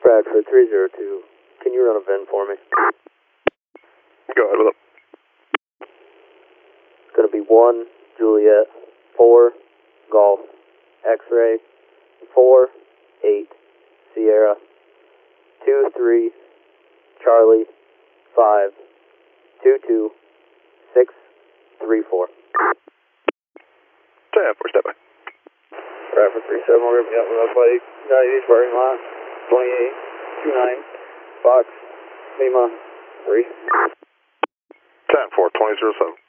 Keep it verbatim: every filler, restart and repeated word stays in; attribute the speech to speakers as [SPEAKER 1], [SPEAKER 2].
[SPEAKER 1] Bradford three zero two, can you run a V I N for me?
[SPEAKER 2] Go ahead with it.
[SPEAKER 1] It's going to be one, Juliet, four, Golf, X-ray, four, eight, Sierra, two, three, Charlie, five, two, two, six, three, four.
[SPEAKER 2] ten four, step by.
[SPEAKER 1] Bradford three seven, we're going to be up with us by ninety parking lot, twenty-eight, two nine, Fox, Lima, three.
[SPEAKER 2] ten four, twenty zero seven.